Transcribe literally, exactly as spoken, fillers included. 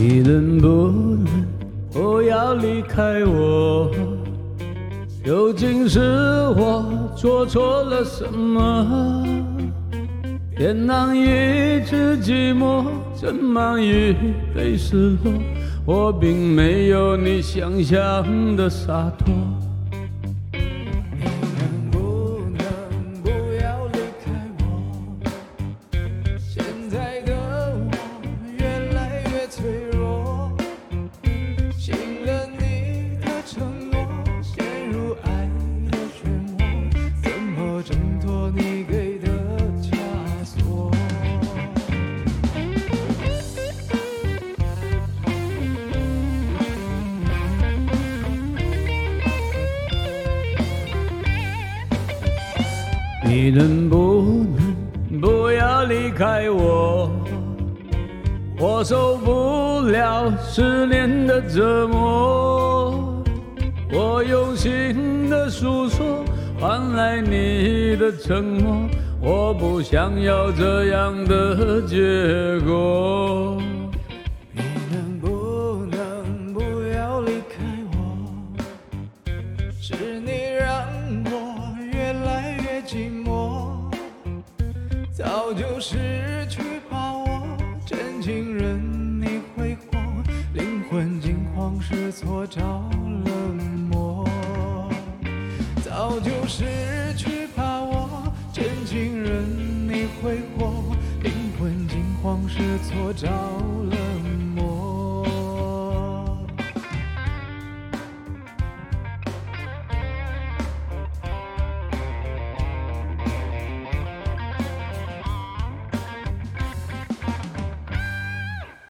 你能不能不要离开我？究竟是我做错了什么？偏让一直寂寞，怎么一被失落？我并没有你想象的洒脱。你能不能不要离开我？我受不了思念的折磨。我用心的诉说，换来你的沉默。我不想要这样的结果。你能不能不要离开我？是你让我越来越寂寞，早就失去把握，真情任你挥霍，灵魂惊慌失措着了魔。早就失去把握，真情任你挥霍，灵魂惊慌失措着了魔。